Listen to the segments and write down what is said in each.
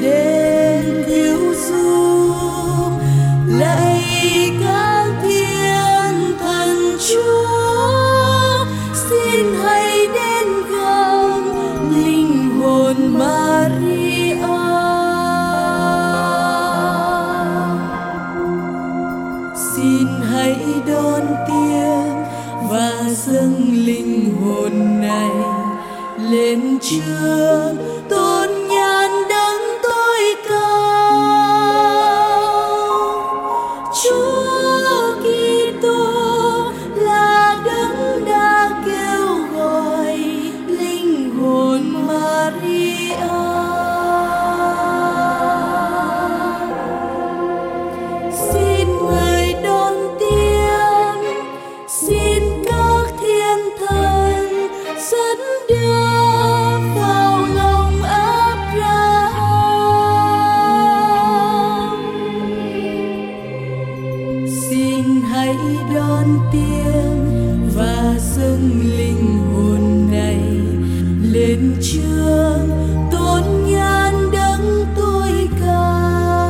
đến cứu giúp. Lạy các thiên thần Chúa, xin hãy đến gần linh hồn Maria. Xin hãy đón tiếp và dâng linh hồn này lên Chúa, tôn nhan đấng tối cao. Chúa Kitô là đấng đã kêu gọi linh hồn Maria. Xin Ngài đón tiếp, xin các thiên thần dẫn đưa vào lòng Abraham. Xin hãy đón tiếp và dâng linh hồn này lên Chúa, tôn nhan đấng tối cao.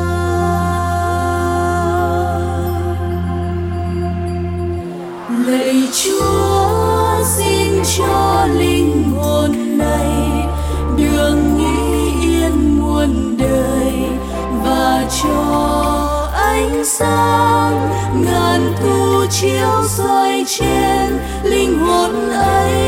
Lạy Chúa, xin cho linh hồn này được nghỉ yên muôn đời, và cho ánh sáng ngàn thu chiếu soi trên linh hồn ấy.